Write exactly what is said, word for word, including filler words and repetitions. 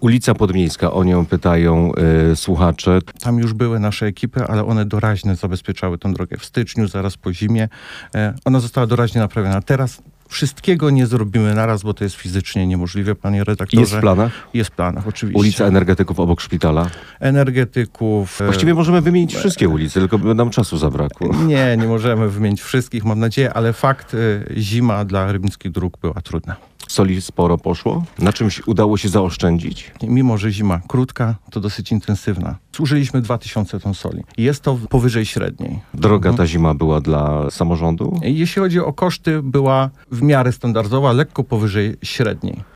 Ulica Podmiejska, o nią pytają y, słuchacze. Tam już były nasze ekipy, ale one doraźnie zabezpieczały tę drogę. W styczniu, zaraz po zimie, e, ona została doraźnie naprawiona. Teraz wszystkiego nie zrobimy naraz, bo to jest fizycznie niemożliwe, panie redaktorze. Jest w planach? Jest w planach, oczywiście. Ulica Energetyków obok szpitala. Energetyków. e, Właściwie możemy wymienić wszystkie ulice, tylko by nam czasu zabrakło. Nie, nie możemy wymienić wszystkich, mam nadzieję, ale fakt, e, zima dla rybnickich dróg była trudna. Soli sporo poszło? Na czymś udało się zaoszczędzić? Mimo że zima krótka, to dosyć intensywna. Zużyliśmy dwa tysiące ton soli. Jest to powyżej średniej. Droga ta zima była dla samorządu? Jeśli chodzi o koszty, była w miarę standardowa, lekko powyżej średniej.